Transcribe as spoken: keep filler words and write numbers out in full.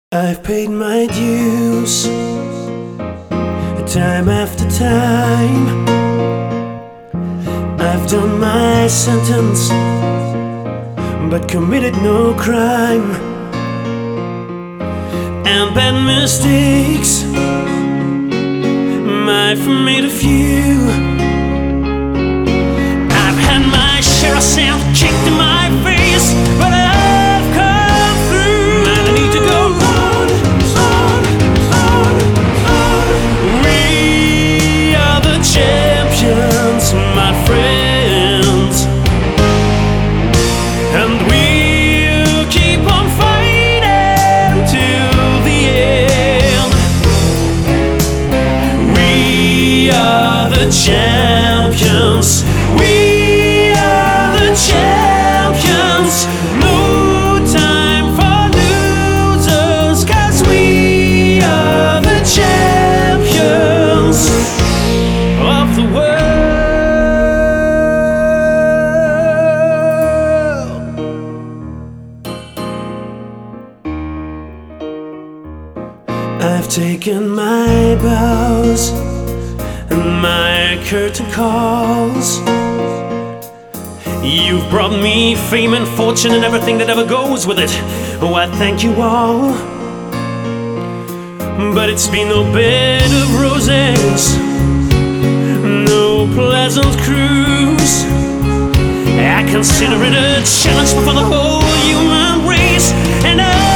I've paid my dues time after time. I've done my sentence but committed no crime. And bad mistakes, I've made a few. I've had my share of sand kicked in my face, but I've come through. And I need to go on, on, on, on. We are the champions, my friends, and we'll keep on fighting till the end. We are the champions. We are the champions. No time for losers, 'cause we are the champions of the world. I've taken my bows and my curtain calls. You've brought me fame and fortune and everything that ever goes with it. Oh, I thank you all. But it's been no bed of roses, no pleasant cruise. I consider it a challenge for the whole human race, and I